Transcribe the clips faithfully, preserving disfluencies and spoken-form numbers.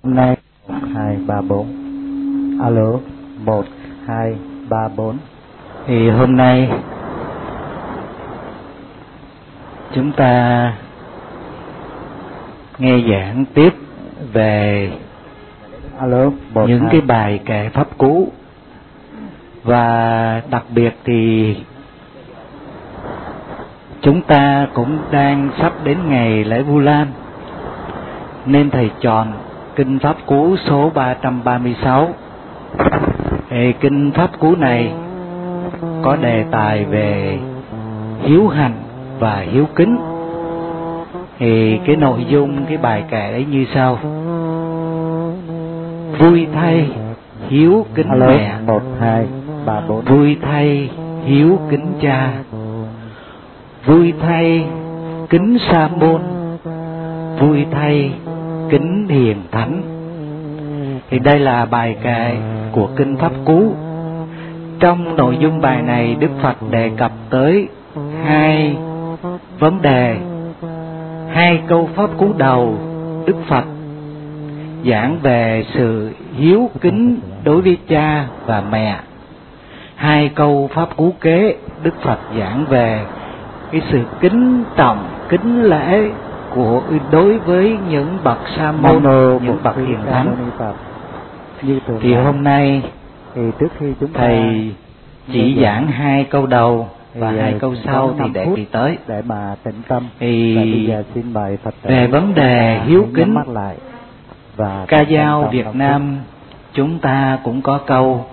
Hôm nay một hai ba bốn. Alo, một hai ba bốn. Thì hôm nay chúng ta nghe giảng tiếp về Alo, một, những hai. cái bài kệ pháp cú, và đặc biệt thì chúng ta cũng đang sắp đến ngày lễ Vu Lan, nên thầy chọn kinh pháp cú số ba trăm ba mươi sáu. Thì kinh pháp cú này có đề tài về hiếu hành và hiếu kính. Thì cái nội dung cái bài kệ ấy như sau: vui thay hiếu kính Alo, mẹ, một hai ba bốn. vui thay hiếu kính cha, vui thay kính sa môn, vui thay kính hiền thánh. Thì đây là bài kệ của kinh pháp cú. Trong nội dung bài này, Đức Phật đề cập tới hai vấn đề. Hai câu pháp cú đầu, Đức Phật giảng về sự hiếu kính đối với cha và mẹ. Hai câu pháp cú kế, Đức Phật giảng về cái sự kính trọng, kính lễ của đối với những bậc sa môn, những bậc hiền thánh. Thì hôm nay thì trước khi chúng ta thầy chỉ giảng hai câu đầu và thì hai câu sau thì để kỳ tới để mà tĩnh tâm. thì và bây giờ xin mời Phật tử về vấn đề hiếu kính mắt lại và ca dao Việt Nam chúng ta cũng có câu: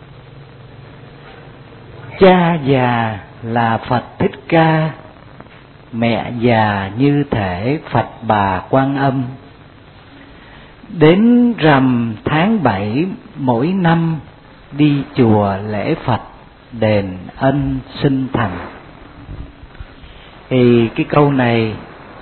cha già là Phật Thích Ca, mẹ già như thể Phật Bà Quan Âm. Đến rằm tháng bảy mỗi năm đi chùa lễ Phật, đền ân sinh thành. Thì cái câu này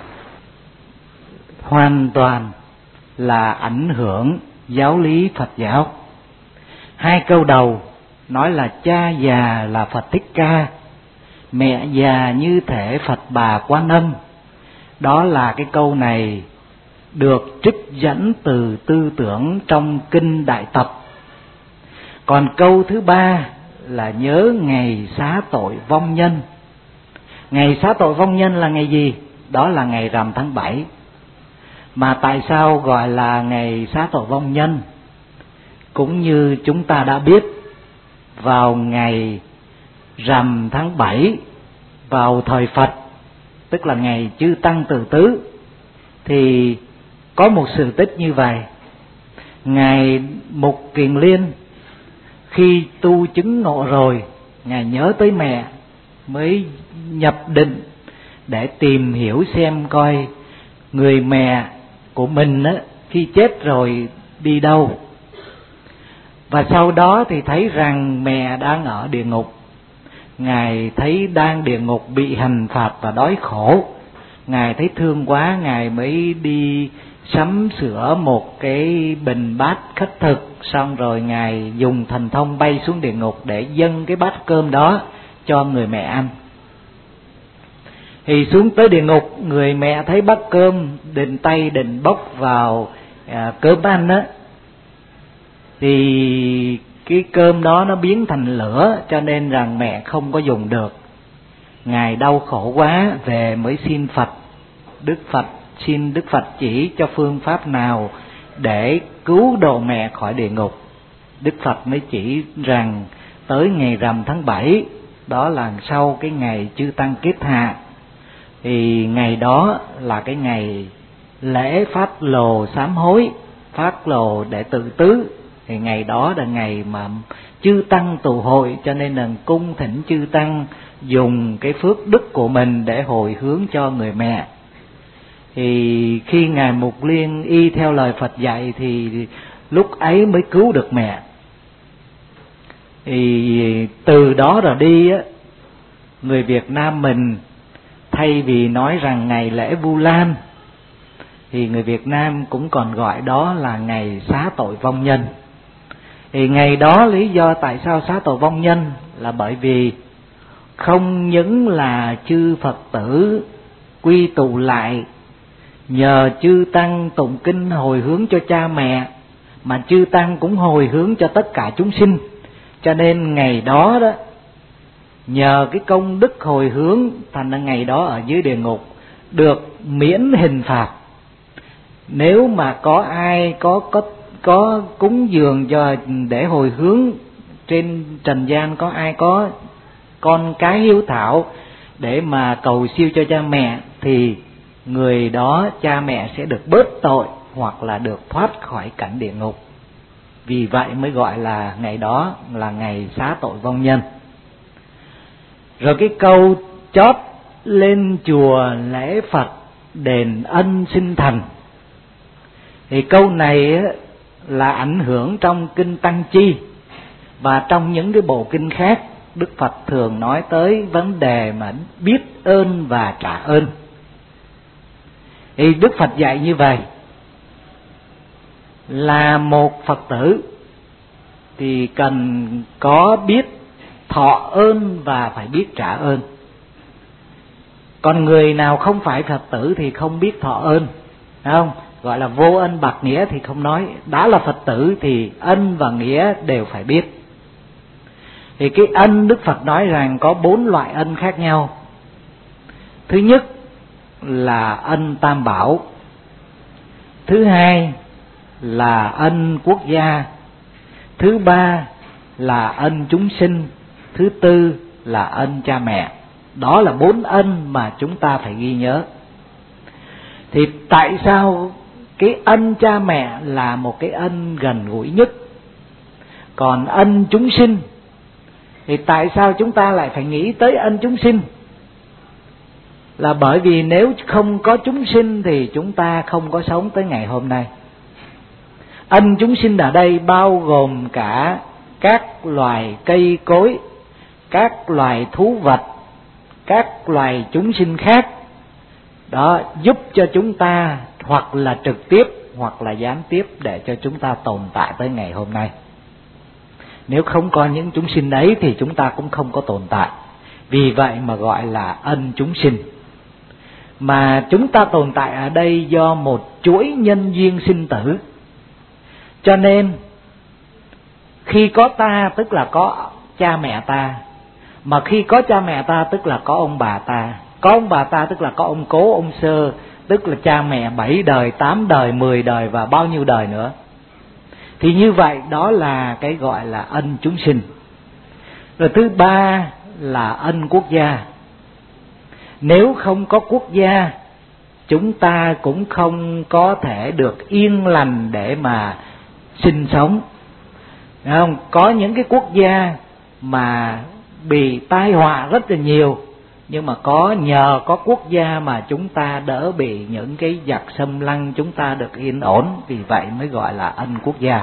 hoàn toàn là ảnh hưởng giáo lý Phật giáo. Hai câu đầu nói là cha già là Phật Thích Ca, mẹ già như thể Phật Bà Quan Âm. Đó là cái câu này được trích dẫn từ tư tưởng trong kinh Đại Tập. Còn câu thứ ba là nhớ ngày xá tội vong nhân. Ngày xá tội vong nhân là ngày gì? Đó là ngày rằm tháng bảy. Mà tại sao gọi là ngày xá tội vong nhân? Cũng như chúng ta đã biết, vào ngày rằm tháng bảy, vào thời Phật, tức là ngày chư Tăng Từ Tứ, thì có một sự tích như vậy. Ngài Mục Kiền Liên khi tu chứng ngộ rồi, Ngài nhớ tới mẹ, mới nhập định để tìm hiểu xem coi người mẹ của mình á, khi chết rồi đi đâu. Và sau đó thì thấy rằng mẹ đang ở địa ngục. Ngài thấy đang địa ngục bị hành phạt và đói khổ. Ngài thấy thương quá, Ngài mới đi sắm sửa một cái bình bát khất thực, xong rồi Ngài dùng thần thông bay xuống địa ngục để dâng cái bát cơm đó cho người mẹ ăn. Thì xuống tới địa ngục, người mẹ thấy bát cơm, định tay định bốc vào à, cơm ăn á, thì cái cơm đó nó biến thành lửa, cho nên rằng mẹ không có dùng được. Ngài đau khổ quá, về mới xin Phật. Đức Phật xin Đức Phật chỉ cho phương pháp nào để cứu độ mẹ khỏi địa ngục. Đức Phật mới chỉ rằng tới ngày rằm tháng bảy, đó là sau cái ngày chư Tăng Kiết Hạ, thì ngày đó là cái ngày lễ phát lồ sám hối, phát lồ để tự tứ. Thì ngày đó là ngày mà chư Tăng tụ hội, cho nên là cung thỉnh chư Tăng dùng cái phước đức của mình để hồi hướng cho người mẹ. Thì khi Ngài Mục Liên y theo lời Phật dạy thì lúc ấy mới cứu được mẹ. Thì từ đó rồi đi á, người Việt Nam mình thay vì nói rằng ngày lễ Vu Lan, thì người Việt Nam cũng còn gọi đó là ngày xá tội vong nhân. Thì ngày đó lý do tại sao xá tội vong nhân là bởi vì không những là chư Phật tử quy tụ lại nhờ chư tăng tụng kinh hồi hướng cho cha mẹ, mà chư tăng cũng hồi hướng cho tất cả chúng sinh. Cho nên ngày đó đó, nhờ cái công đức hồi hướng, thành ra ngày đó ở dưới địa ngục được miễn hình phạt. Nếu mà có ai có có có cúng dường cho để hồi hướng trên trần gian, có ai có con cái hiếu thảo để mà cầu siêu cho cha mẹ, thì người đó cha mẹ sẽ được bớt tội hoặc là được thoát khỏi cảnh địa ngục. Vì vậy mới gọi là ngày đó là ngày xá tội vong nhân. Rồi cái câu chót lên chùa lễ Phật đền ân sinh thành, thì câu này là ảnh hưởng trong kinh Tăng Chi, và trong những cái bộ kinh khác Đức Phật thường nói tới vấn đề mà biết ơn và trả ơn. Thì Đức Phật dạy như vậy, là một Phật tử thì cần có biết thọ ơn và phải biết trả ơn. Còn người nào không phải Phật tử thì không biết thọ ơn, phải không? Gọi là vô ân bạc nghĩa thì không nói. Đã là Phật tử thì ân và nghĩa đều phải biết. Thì cái ân Đức Phật nói rằng có bốn loại ân khác nhau. Thứ nhất là ân tam bảo. Thứ hai là ân quốc gia. Thứ ba là ân chúng sinh. Thứ tư là ân cha mẹ. Đó là bốn ân mà chúng ta phải ghi nhớ. Thì tại sao cái ân cha mẹ là một cái ân gần gũi nhất? Còn ân chúng sinh thì tại sao chúng ta lại phải nghĩ tới ân chúng sinh? Là bởi vì nếu không có chúng sinh thì chúng ta không có sống tới ngày hôm nay. Ân chúng sinh ở đây bao gồm cả các loài cây cối, các loài thú vật, các loài chúng sinh khác. Đó, giúp cho chúng ta hoặc là trực tiếp hoặc là gián tiếp để cho chúng ta tồn tại tới ngày hôm nay. Nếu không có những chúng sinh ấy thì chúng ta cũng không có tồn tại. Vì vậy mà gọi là ân chúng sinh. Mà chúng ta tồn tại ở đây do một chuỗi nhân duyên sinh tử. Cho nên khi có ta tức là có cha mẹ ta, mà khi có cha mẹ ta tức là có ông bà ta, có ông bà ta tức là có ông cố, ông sơ, tức là cha mẹ bảy đời, tám đời, mười đời và bao nhiêu đời nữa. Thì như vậy đó là cái gọi là ân chúng sinh. Rồi thứ ba là ân quốc gia. Nếu không có quốc gia, chúng ta cũng không có thể được yên lành để mà sinh sống. Đúng không? Có những cái quốc gia mà bị tai họa rất là nhiều, nhưng mà có nhờ có quốc gia mà chúng ta đỡ bị những cái giặc xâm lăng, chúng ta được yên ổn. Vì vậy mới gọi là ân quốc gia.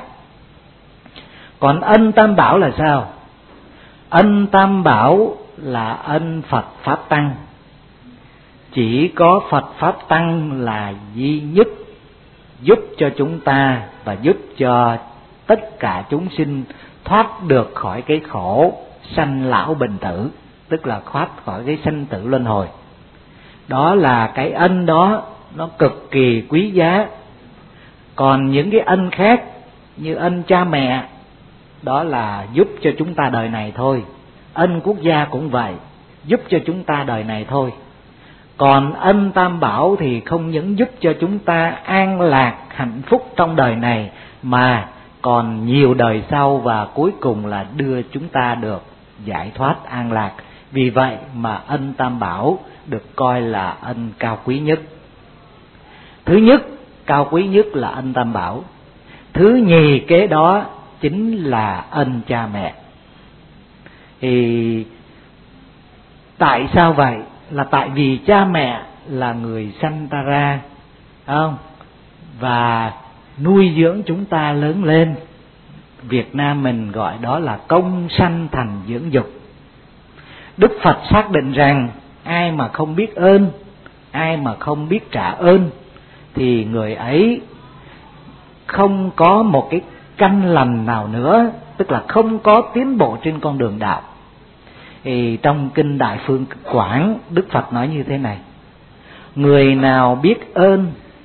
Còn ân tam bảo là sao? Ân tam bảo là ân Phật Pháp Tăng. Chỉ có Phật Pháp Tăng là duy nhất giúp cho chúng ta và giúp cho tất cả chúng sinh thoát được khỏi cái khổ sanh lão bệnh tử, tức là thoát khỏi cái sanh tử luân hồi. Đó là cái ân đó, nó cực kỳ quý giá. Còn những cái ân khác như ân cha mẹ, đó là giúp cho chúng ta đời này thôi. Ân quốc gia cũng vậy, giúp cho chúng ta đời này thôi. Còn ân tam bảo thì không những giúp cho chúng ta an lạc, hạnh phúc trong đời này, mà còn nhiều đời sau, và cuối cùng là đưa chúng ta được giải thoát an lạc. Vì vậy mà ân tam bảo được coi là ân cao quý nhất. Thứ nhất, cao quý nhất là ân tam bảo. Thứ nhì kế đó chính là ân cha mẹ. Thì tại sao vậy? Là tại vì cha mẹ là người sanh ta ra, không? Và nuôi dưỡng chúng ta lớn lên. Việt Nam mình gọi đó là công sanh thành dưỡng dục. Đức Phật xác định rằng ai mà không biết ơn, ai mà không biết trả ơn, thì người ấy không có một cái căn lành nào nữa, tức là không có tiến bộ trên con đường đạo. Thì trong kinh Đại Phương Quảng, Đức Phật nói như thế này: người nào biết ơn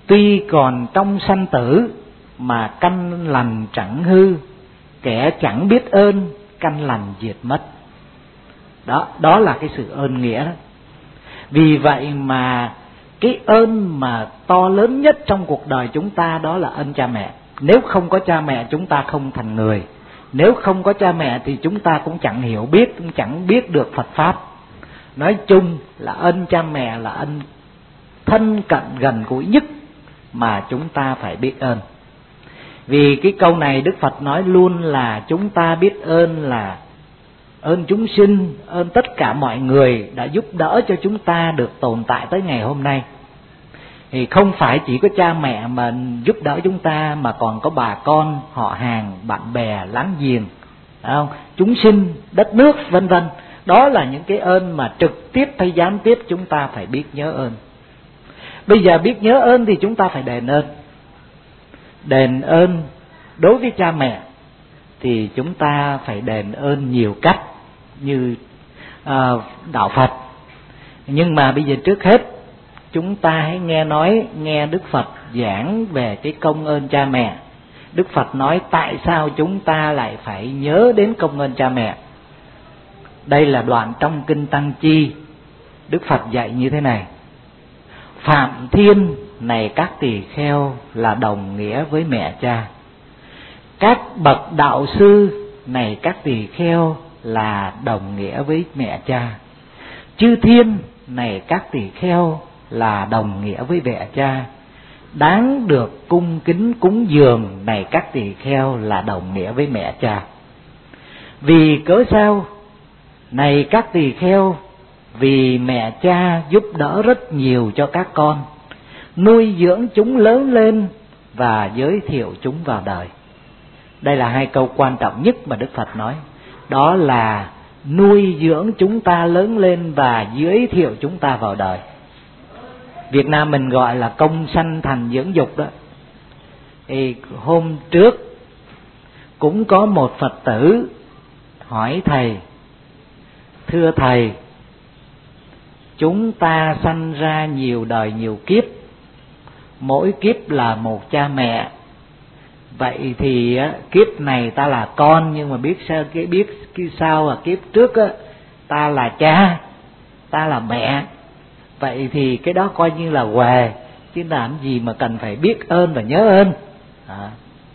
Tuy còn trong sanh tử mà căn lành chẳng hư, kẻ chẳng biết ơn căn lành diệt mất. Đó, đó là cái sự ơn nghĩa đó. Vì vậy mà cái ơn mà to lớn nhất trong cuộc đời chúng ta đó là ơn cha mẹ. Nếu không có cha mẹ chúng ta không thành người. Nếu không có cha mẹ thì chúng ta cũng chẳng hiểu biết, cũng chẳng biết được Phật Pháp. Nói chung là ơn cha mẹ là ơn thân cận gần gũi nhất mà chúng ta phải biết ơn. Vì cái câu này Đức Phật nói luôn là chúng ta biết ơn là ơn chúng sinh, ơn tất cả mọi người đã giúp đỡ cho chúng ta được tồn tại tới ngày hôm nay. Thì không phải chỉ có cha mẹ mà giúp đỡ chúng ta, mà còn có bà con, họ hàng, bạn bè, láng giềng, phải không? Chúng sinh, đất nước, vân vân. Đó là những cái ơn mà trực tiếp hay gián tiếp chúng ta phải biết nhớ ơn. Bây giờ biết nhớ ơn thì chúng ta phải đền ơn. Đền ơn đối với cha mẹ thì chúng ta phải đền ơn nhiều cách như uh, đạo Phật. Nhưng mà bây giờ trước hết chúng ta hãy nghe nói, nghe Đức Phật giảng về cái công ơn cha mẹ. Đức Phật nói tại sao chúng ta lại phải nhớ đến công ơn cha mẹ. Đây là đoạn trong Kinh Tăng Chi. Đức Phật dạy như thế này: Phạm Thiên này các tỳ kheo là đồng nghĩa với mẹ cha. Các bậc đạo sư này các tỳ kheo là đồng nghĩa với mẹ cha. Chư thiên này các tỳ kheo là đồng nghĩa với mẹ cha. Đáng được cung kính cúng dường này các tỳ kheo là đồng nghĩa với mẹ cha. Vì cớ sao? Này các tỳ kheo, vì mẹ cha giúp đỡ rất nhiều cho các con, nuôi dưỡng chúng lớn lên và giới thiệu chúng vào đời. Đây là hai câu quan trọng nhất mà Đức Phật nói. Đó là nuôi dưỡng chúng ta lớn lên và giới thiệu chúng ta vào đời. Việt Nam mình gọi là công sanh thành dưỡng dục đó. Thì hôm trước cũng có một Phật tử hỏi thầy: thưa thầy, chúng ta sanh ra nhiều đời nhiều kiếp, mỗi kiếp là một cha mẹ. Vậy thì kiếp này ta là con, nhưng mà biết sao cái biết sao là kiếp trước ta là cha, ta là mẹ. Vậy thì cái đó coi như là huề, chứ làm gì mà cần phải biết ơn và nhớ ơn. À.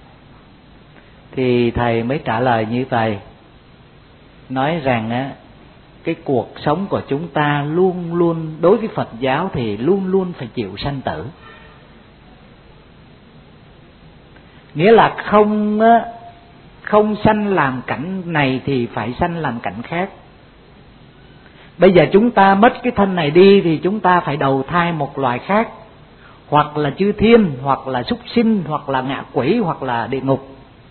Thì thầy mới trả lời như vậy, nói rằng á, cái cuộc sống của chúng ta luôn luôn, đối với Phật giáo thì luôn luôn phải chịu sanh tử. Nghĩa là không không sanh làm cảnh này thì phải sanh làm cảnh khác. Bây giờ chúng ta mất cái thân này đi thì chúng ta phải đầu thai một loài khác, hoặc là chư thiên, hoặc là súc sinh, hoặc là ngạ quỷ, hoặc là địa ngục.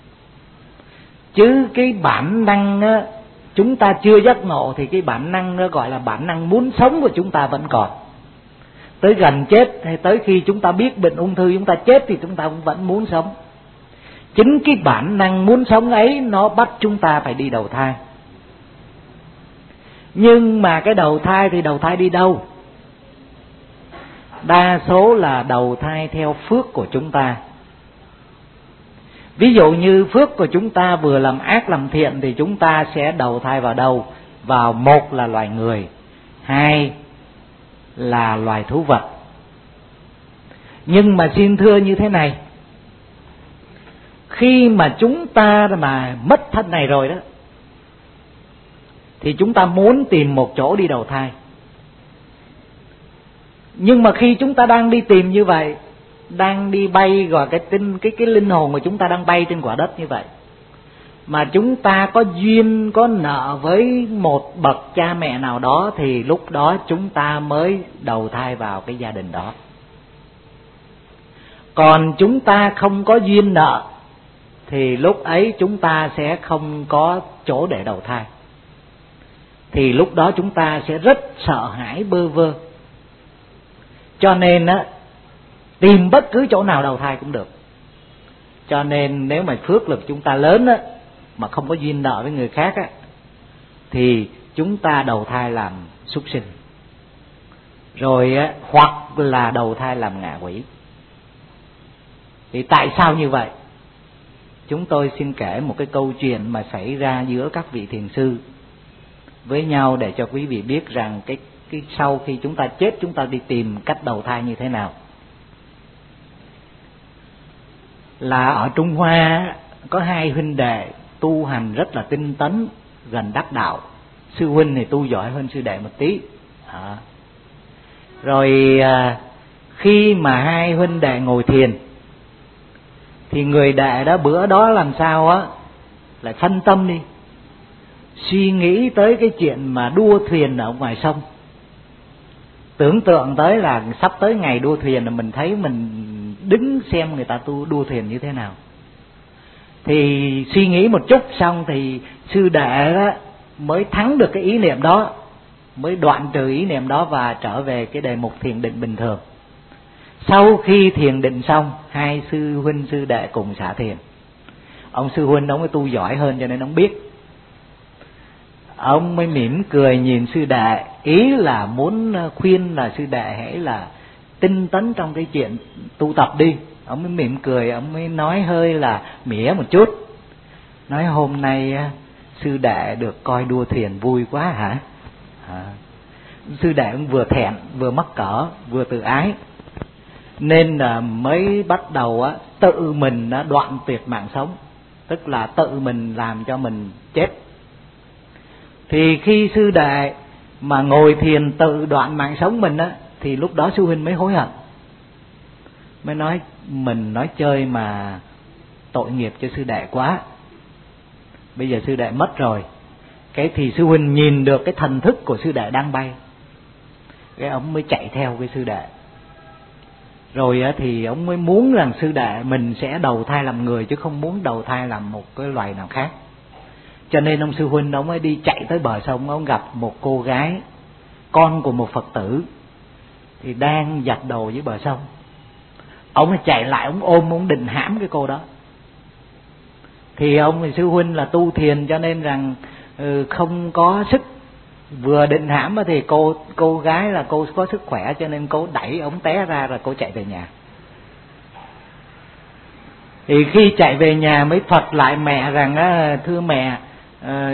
Chứ cái bản năng á, chúng ta chưa giác ngộ thì cái bản năng nó gọi là bản năng muốn sống của chúng ta vẫn còn. Tới gần chết hay tới khi chúng ta biết bệnh ung thư chúng ta chết thì chúng ta cũng vẫn muốn sống. Chính cái bản năng muốn sống ấy nó bắt chúng ta phải đi đầu thai. Nhưng mà cái đầu thai thì đầu thai đi đâu? Đa số là đầu thai theo phước của chúng ta. Ví dụ như phước của chúng ta vừa làm ác làm thiện thì chúng ta sẽ đầu thai vào đâu? Vào một là loài người, hai là loài thú vật. Nhưng mà xin thưa như thế này, khi mà chúng ta mà mất thân này rồi đó thì chúng ta muốn tìm một chỗ đi đầu thai. Nhưng mà khi chúng ta đang đi tìm như vậy, đang đi bay, gọi cái tinh cái cái linh hồn của chúng ta đang bay trên quả đất như vậy, mà chúng ta có duyên có nợ với một bậc cha mẹ nào đó thì lúc đó chúng ta mới đầu thai vào cái gia đình đó. Còn chúng ta không có duyên nợ thì lúc ấy chúng ta sẽ không có chỗ để đầu thai. Thì lúc đó chúng ta sẽ rất sợ hãi bơ vơ. Cho nên á, tìm bất cứ chỗ nào đầu thai cũng được. Cho nên nếu mà phước lực chúng ta lớn á, mà không có duyên nợ với người khác á, thì chúng ta đầu thai làm súc sinh, rồi á, hoặc là đầu thai làm ngạ quỷ. Thì tại sao như vậy? Chúng tôi xin kể một cái câu chuyện mà xảy ra giữa các vị thiền sư với nhau để cho quý vị biết rằng cái, cái sau khi chúng ta chết chúng ta đi tìm cách đầu thai như thế nào. Là ở Trung Hoa có hai huynh đệ tu hành rất là tinh tấn, gần đắc đạo. Sư huynh thì tu giỏi hơn sư đệ một tí. À. Rồi à, khi mà hai huynh đệ ngồi thiền thì người đệ đó bữa đó làm sao á lại phân tâm đi, suy nghĩ tới cái chuyện mà đua thuyền ở ngoài sông. Tưởng tượng tới là sắp tới ngày đua thuyền là mình thấy mình đứng xem người ta tu đua thuyền như thế nào. Thì suy nghĩ một chút xong thì sư đệ đó mới thắng được cái ý niệm đó, mới đoạn trừ ý niệm đó và trở về cái đề mục thiền định bình thường. Sau khi thiền định xong, hai sư huynh sư đệ cùng xả thiền. Ông sư huynh ông ấy tu giỏi hơn cho nên ông biết. Ông mới mỉm cười nhìn sư đệ, ý là muốn khuyên là sư đệ hãy là tinh tấn trong cái chuyện tu tập đi. Ông mới mỉm cười, ông mới nói hơi là mỉa một chút, nói hôm nay sư đệ được coi đua thuyền vui quá hả? À. Sư đệ cũng vừa thẹn, vừa mắc cỡ, vừa tự ái, nên là mới bắt đầu á tự mình á, đoạn tuyệt mạng sống, tức là tự mình làm cho mình chết. Thì khi sư đệ mà ngồi thiền tự đoạn mạng sống mình á, thì lúc đó sư huynh mới hối hận, mới nói mình nói chơi mà tội nghiệp cho sư đệ quá. Bây giờ sư đệ mất rồi, cái thì sư huynh nhìn được cái thần thức của sư đệ đang bay, cái ông mới chạy theo cái sư đệ. Rồi thì ông mới muốn rằng sư đệ mình sẽ đầu thai làm người chứ không muốn đầu thai làm một cái loài nào khác. Cho nên ông sư huynh ông mới đi chạy tới bờ sông, ông gặp một cô gái con của một Phật tử thì đang giặt đồ dưới bờ sông. Ông mới chạy lại, ông ôm, ông định hãm cái cô đó. Thì ông thì sư huynh là tu thiền cho nên rằng ừ, không có sức, vừa định hãm thì cô cô gái là cô có sức khỏe cho nên cô đẩy ông té ra rồi cô chạy về nhà. Thì khi chạy về nhà mới thuật lại mẹ rằng á, thưa mẹ, à,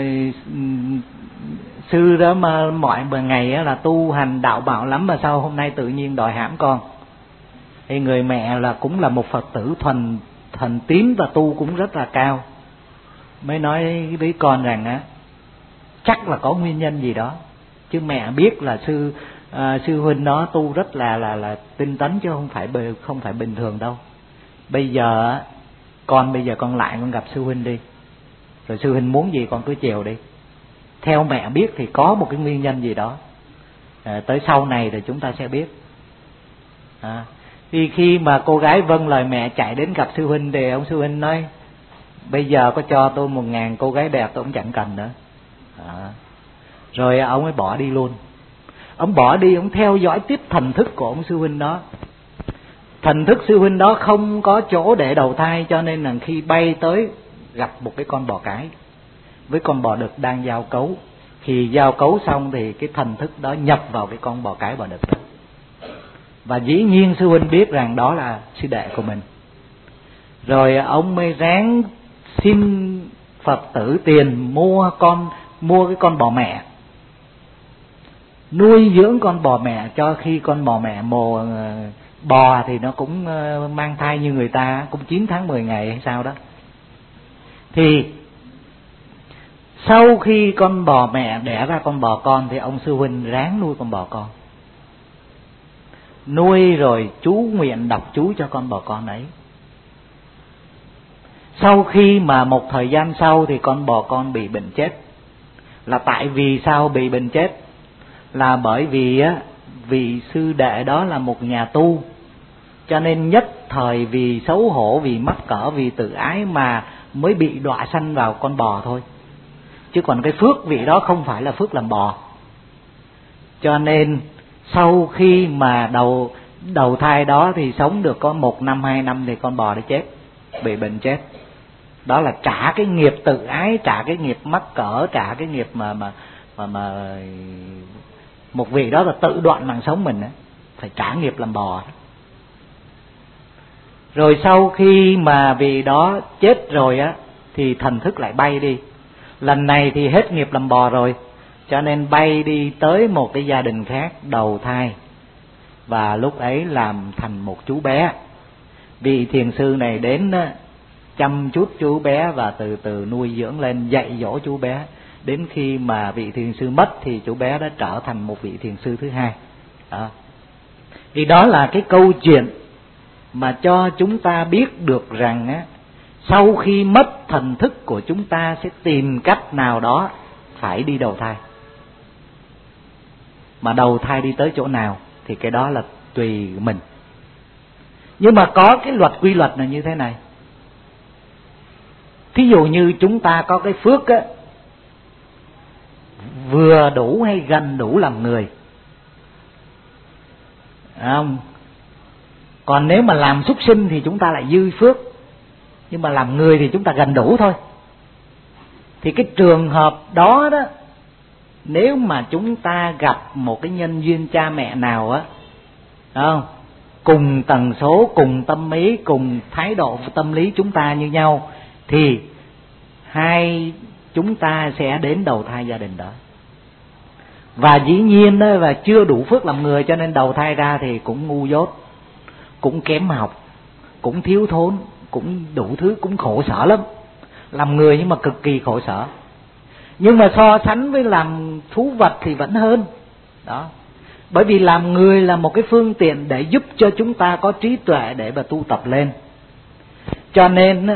sư đó mà mọi ngày á, là tu hành đạo bảo lắm mà sao hôm nay tự nhiên đòi hãm con. Thì người mẹ là cũng là một Phật tử thuần thần tín và tu cũng rất là cao, mới nói với con rằng á chắc là có nguyên nhân gì đó, chứ mẹ biết là sư à, sư huynh đó tu rất là là là tinh tấn chứ không phải không phải bình thường đâu. Bây giờ con bây giờ con lại con gặp sư huynh đi, rồi sư huynh muốn gì con cứ chiều đi. Theo mẹ biết thì có một cái nguyên nhân gì đó, à, tới sau này thì chúng ta sẽ biết. À, thì khi mà cô gái vâng lời mẹ chạy đến gặp sư huynh thì ông sư huynh nói bây giờ có cho tôi một ngàn cô gái đẹp tôi cũng chẳng cần nữa. À, rồi ông ấy bỏ đi luôn. Ông bỏ đi, ông theo dõi tiếp thần thức của ông sư huynh đó. Thần thức sư huynh đó không có chỗ để đầu thai, cho nên là khi bay tới gặp một cái con bò cái với con bò đực đang giao cấu. Khi giao cấu xong thì cái thần thức đó nhập vào cái con bò cái bò đực đó. Và dĩ nhiên sư huynh biết rằng đó là sư đệ của mình. Rồi ông mới ráng xin Phật tử tiền mua con mua cái con bò mẹ, nuôi dưỡng con bò mẹ, cho khi con bò mẹ mồ bò thì nó cũng mang thai như người ta, cũng chín tháng mười ngày hay sao đó. Thì sau khi con bò mẹ đẻ ra con bò con thì ông sư huynh ráng nuôi con bò con, nuôi rồi chú nguyện đọc chú cho con bò con ấy. Sau khi mà một thời gian sau thì con bò con bị bệnh chết. Là tại vì sao bị bệnh chết? Là bởi vì á, vị sư đệ đó là một nhà tu, cho nên nhất thời vì xấu hổ, vì mắc cỡ, vì tự ái mà mới bị đọa sanh vào con bò thôi. Chứ còn cái phước vị đó không phải là phước làm bò. Cho nên sau khi mà đầu đầu thai đó thì sống được có một năm hai năm thì con bò đã chết, bị bệnh chết. Đó là trả cái nghiệp tự ái, trả cái nghiệp mắc cỡ, trả cái nghiệp mà mà mà mà một vị đó là tự đoạn mạng sống mình á, phải trả nghiệp làm bò. Rồi sau khi mà vị đó chết rồi á thì thần thức lại bay đi. Lần này thì hết nghiệp làm bò rồi, cho nên bay đi tới một cái gia đình khác đầu thai, và lúc ấy làm thành một chú bé. Vị thiền sư này đến chăm chút chú bé và từ từ nuôi dưỡng lên, dạy dỗ chú bé. Đến khi mà vị thiền sư mất thì chú bé đã trở thành một vị thiền sư thứ hai. Đó. Thì đó là cái câu chuyện mà cho chúng ta biết được rằng á, sau khi mất thần thức của chúng ta sẽ tìm cách nào đó phải đi đầu thai. Mà đầu thai đi tới chỗ nào thì cái đó là tùy mình. Nhưng mà có cái luật quy luật là như thế này. Thí dụ như chúng ta có cái phước á, vừa đủ hay gần đủ làm người, không? Còn nếu mà làm súc sinh thì chúng ta lại dư phước, nhưng mà làm người thì chúng ta gần đủ thôi. Thì cái trường hợp đó đó, nếu mà chúng ta gặp một cái nhân duyên cha mẹ nào á, không, cùng tần số, cùng tâm ý, cùng thái độ tâm lý chúng ta như nhau, thì hai chúng ta sẽ đến đầu thai gia đình đó. Và dĩ nhiên đó, và chưa đủ phước làm người, cho nên đầu thai ra thì cũng ngu dốt, cũng kém học, cũng thiếu thốn, cũng đủ thứ, cũng khổ sở lắm. Làm người nhưng mà cực kỳ khổ sở. Nhưng mà so sánh với làm thú vật thì vẫn hơn. Đó. Bởi vì làm người là một cái phương tiện để giúp cho chúng ta có trí tuệ để mà tu tập lên. Cho nên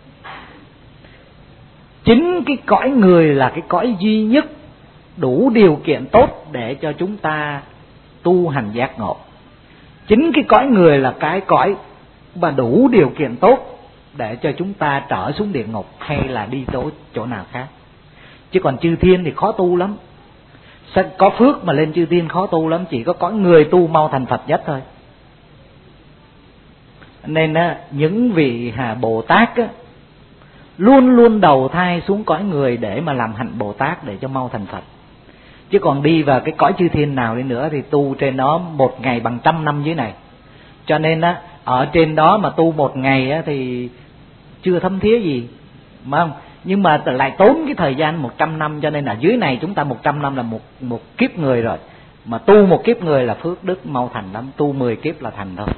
chính cái cõi người là cái cõi duy nhất đủ điều kiện tốt để cho chúng ta tu hành giác ngộ. Chính cái cõi người là cái cõi mà đủ điều kiện tốt để cho chúng ta trở xuống địa ngục hay là đi chỗ, chỗ nào khác. Chứ còn chư thiên thì khó tu lắm. Có phước mà lên chư thiên khó tu lắm. Chỉ có cõi người tu mau thành Phật nhất thôi. Nên á, những vị hà Bồ Tát á, luôn luôn đầu thai xuống cõi người để mà làm hạnh Bồ Tát để cho mau thành Phật. Chứ còn đi vào cái cõi chư thiên nào đi nữa thì tu trên đó một ngày bằng trăm năm dưới này. Cho nên á, ở trên đó mà tu một ngày á, thì chưa thấm thía gì, phải không? Nhưng mà lại tốn cái thời gian một trăm năm. Cho nên là dưới này chúng ta một trăm năm là một, một kiếp người rồi. Mà tu một kiếp người là phước đức mau thành lắm. Tu mười kiếp là thành thôi.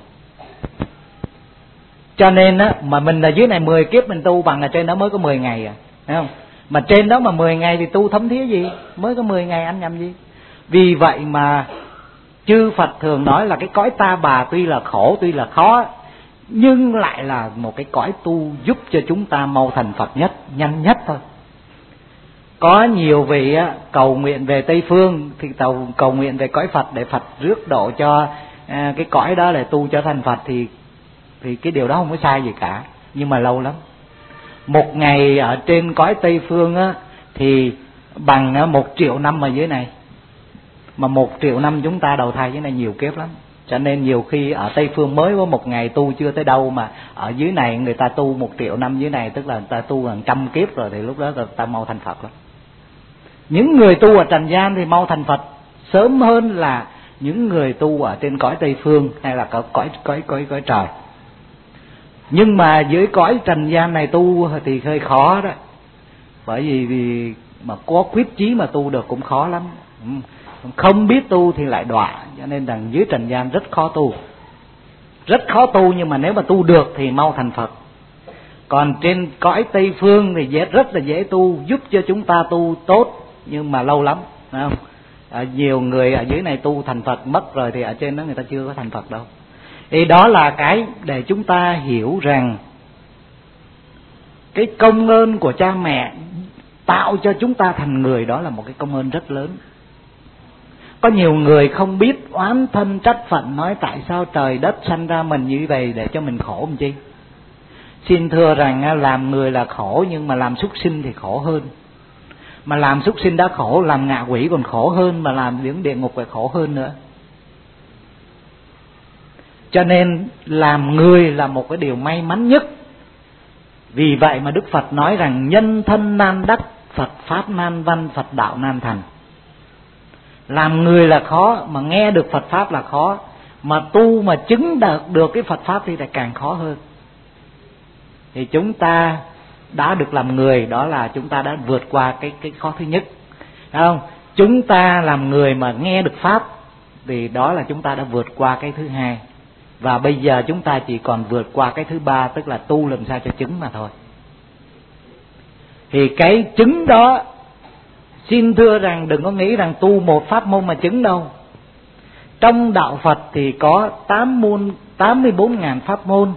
Cho nên á, mà mình là dưới này mười kiếp mình tu bằng là trên đó mới có mười ngày à, thấy không? Mà trên đó mà mười ngày thì tu thấm thía gì, mới có mười ngày anh nhầm gì. Vì vậy mà chư Phật thường nói là cái cõi Ta Bà tuy là khổ, tuy là khó, nhưng lại là một cái cõi tu giúp cho chúng ta mau thành Phật nhất, nhanh nhất thôi. Có nhiều vị á, cầu nguyện về Tây Phương thì cầu, cầu nguyện về cõi Phật để Phật rước độ cho à, cái cõi đó để tu cho thành Phật, thì thì cái điều đó không có sai gì cả. Nhưng mà lâu lắm. Một ngày ở trên cõi Tây Phương á, thì bằng một triệu năm ở dưới này. Mà một triệu năm chúng ta đầu thai dưới này nhiều kiếp lắm. Cho nên nhiều khi ở Tây Phương mới có một ngày tu chưa tới đâu, mà ở dưới này người ta tu một triệu năm dưới này, tức là người ta tu gần trăm kiếp rồi, thì lúc đó người ta mau thành Phật lắm. Những người tu ở trần gian thì mau thành Phật sớm hơn là những người tu ở trên cõi Tây Phương hay là cõi cõi cõi cõi, cõi trời. Nhưng mà dưới cõi trần gian này tu thì hơi khó đó. Bởi vì, vì mà có quyết chí mà tu được cũng khó lắm. Không biết tu thì lại đọa. Cho nên rằng dưới trần gian rất khó tu. Rất khó tu, nhưng mà nếu mà tu được thì mau thành Phật. Còn trên cõi Tây Phương thì dễ, rất là dễ tu, giúp cho chúng ta tu tốt, nhưng mà lâu lắm, phải không? À, nhiều người ở dưới này tu thành Phật mất rồi thì ở trên đó người ta chưa có thành Phật đâu. Thì đó là cái để chúng ta hiểu rằng cái công ơn của cha mẹ tạo cho chúng ta thành người, đó là một cái công ơn rất lớn. Có nhiều người không biết oán thân trách phận, nói tại sao trời đất sanh ra mình như vậy để cho mình khổ làm chi. Xin thưa rằng làm người là khổ, nhưng mà làm súc sinh thì khổ hơn. Mà làm súc sinh đã khổ, làm ngạ quỷ còn khổ hơn, mà làm những địa ngục phải khổ hơn nữa. Cho nên làm người là một cái điều may mắn nhất. Vì vậy mà Đức Phật nói rằng nhân thân nan đắc, Phật Pháp nan văn, Phật đạo nan thành. Làm người là khó, mà nghe được Phật Pháp là khó. Mà tu mà chứng được, được cái Phật Pháp thì lại càng khó hơn. thì chúng ta đã được làm người, đó là chúng ta đã vượt qua cái cái khó thứ nhất, phải không? Chúng ta làm người mà nghe được pháp thì đó là chúng ta đã vượt qua cái thứ hai, và bây giờ chúng ta chỉ còn vượt qua cái thứ ba, tức là tu làm sao cho chứng mà thôi. Thì cái chứng đó, xin thưa rằng đừng có nghĩ rằng tu một pháp môn mà chứng đâu. Trong đạo Phật thì có tám môn, tám mươi bốn ngàn pháp môn.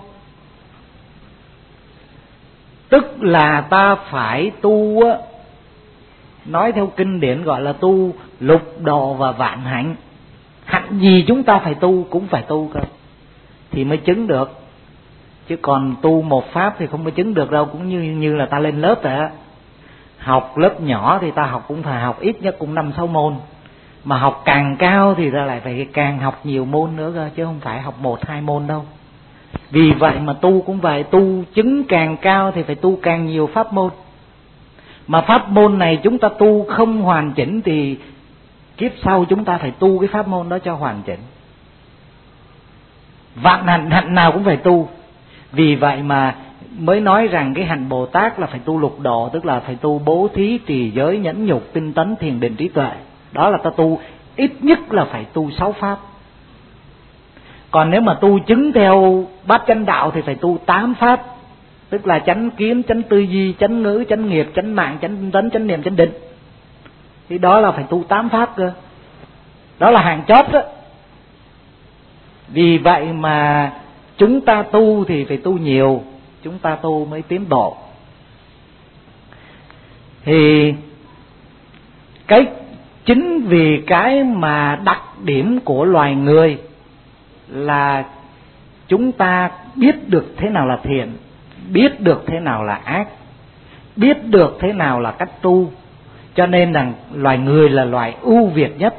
Tức là ta phải tu, nói theo kinh điển gọi là tu lục độ và vạn hạnh. Hạnh gì chúng ta phải tu cũng phải tu cơ, thì mới chứng được. Chứ còn tu một pháp thì không có chứng được đâu. Cũng như như là ta lên lớp vậy á. Học lớp nhỏ thì ta học cũng phải học ít nhất cũng năm sáu môn. Mà học càng cao thì ta lại phải càng học nhiều môn nữa cơ, chứ không phải học một hai môn đâu. Vì vậy mà tu cũng vậy, tu chứng càng cao thì phải tu càng nhiều pháp môn. Mà pháp môn này chúng ta tu không hoàn chỉnh thì kiếp sau chúng ta phải tu cái pháp môn đó cho hoàn chỉnh. Vạn hạnh, hạnh nào cũng phải tu. Vì vậy mà mới nói rằng cái hạnh Bồ Tát là phải tu lục độ, tức là phải tu bố thí, trì giới, nhẫn nhục, tinh tấn, thiền định, trí tuệ. Đó là ta tu ít nhất là phải tu sáu pháp. Còn nếu mà tu chứng theo bát chánh đạo thì phải tu tám pháp, tức là chánh kiến, chánh tư duy, chánh ngữ, chánh nghiệp, chánh mạng, chánh tinh tấn, chánh niệm, chánh định. Thì đó là phải tu tám pháp cơ. Đó là hàng chót đó. Vì vậy mà chúng ta tu thì phải tu nhiều, chúng ta tu mới tiến bộ. Thì cái chính vì cái mà đặc điểm của loài người là chúng ta biết được thế nào là thiện, biết được thế nào là ác, biết được thế nào là cách tu, cho nên rằng loài người là loài ưu việt nhất.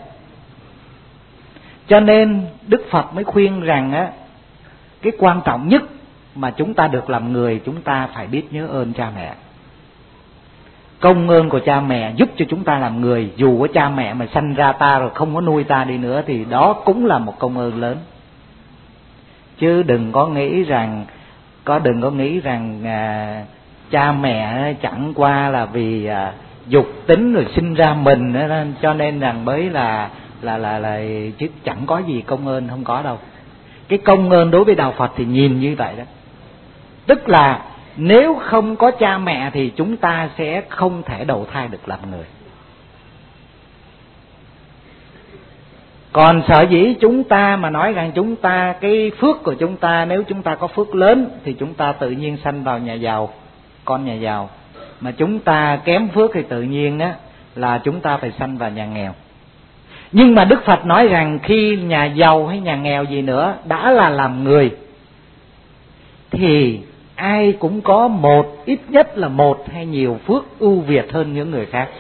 Cho nên Đức Phật mới khuyên rằng á, cái quan trọng nhất mà chúng ta được làm người, chúng ta phải biết nhớ ơn cha mẹ. Công ơn của cha mẹ giúp cho chúng ta làm người. Dù có cha mẹ mà sanh ra ta rồi không có nuôi ta đi nữa thì đó cũng là một công ơn lớn. Chứ đừng có nghĩ rằng có đừng có nghĩ rằng à, cha mẹ chẳng qua là vì à, dục tính rồi sinh ra mình đó, cho nên rằng mới là là là là chứ chẳng có gì công ơn, không có đâu. Cái công ơn đối với đạo Phật thì nhìn như vậy đó. Tức là nếu không có cha mẹ thì chúng ta sẽ không thể đầu thai được làm người. Còn sở dĩ chúng ta mà nói rằng chúng ta, cái phước của chúng ta, nếu chúng ta có phước lớn thì chúng ta tự nhiên sanh vào nhà giàu, con nhà giàu. Mà chúng ta kém phước thì tự nhiên á là chúng ta phải sanh vào nhà nghèo. Nhưng mà Đức Phật nói rằng khi nhà giàu hay nhà nghèo gì nữa đã là làm người thì ai cũng có một, ít nhất là một hay nhiều phước ưu việt hơn những người khác.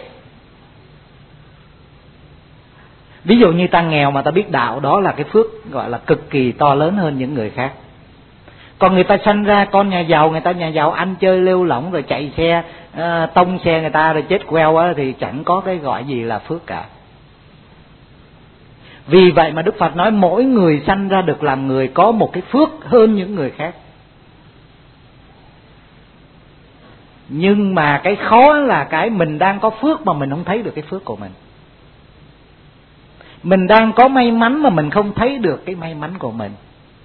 Ví dụ như ta nghèo mà ta biết đạo, đó là cái phước gọi là cực kỳ to lớn hơn những người khác. Còn người ta sanh ra con nhà giàu, người ta nhà giàu ăn chơi lêu lỏng rồi chạy xe, uh, tông xe người ta rồi chết queo á, thì chẳng có cái gọi gì là phước cả. Vì vậy mà Đức Phật nói mỗi người sanh ra được làm người có một cái phước hơn những người khác. Nhưng mà cái khó là cái mình đang có phước mà mình không thấy được cái phước của mình. Mình đang có may mắn mà mình không thấy được cái may mắn của mình.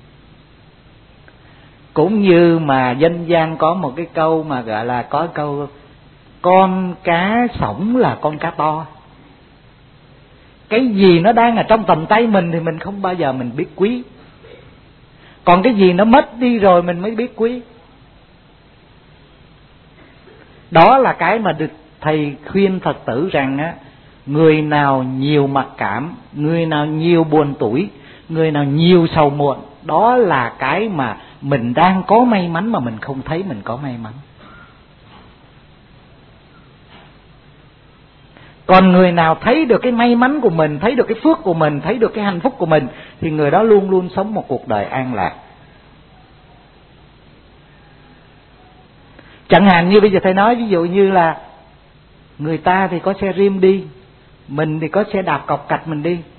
Cũng như mà dân gian có một cái câu mà gọi là có câu con cá sống là con cá to. Cái gì nó đang ở trong tầm tay mình thì mình không bao giờ mình biết quý. Còn cái gì nó mất đi rồi mình mới biết quý. Đó là cái mà được thầy khuyên Phật tử rằng á, người nào nhiều mặc cảm, người nào nhiều buồn tủi, người nào nhiều sầu muộn, đó là cái mà mình đang có may mắn mà mình không thấy mình có may mắn. Còn người nào thấy được cái may mắn của mình, thấy được cái phước của mình, thấy được cái hạnh phúc của mình, thì người đó luôn luôn sống một cuộc đời an lạc. Chẳng hạn như bây giờ thầy nói ví dụ như là người ta thì có xe rim đi, mình thì có xe đạp cọc cạch mình đi.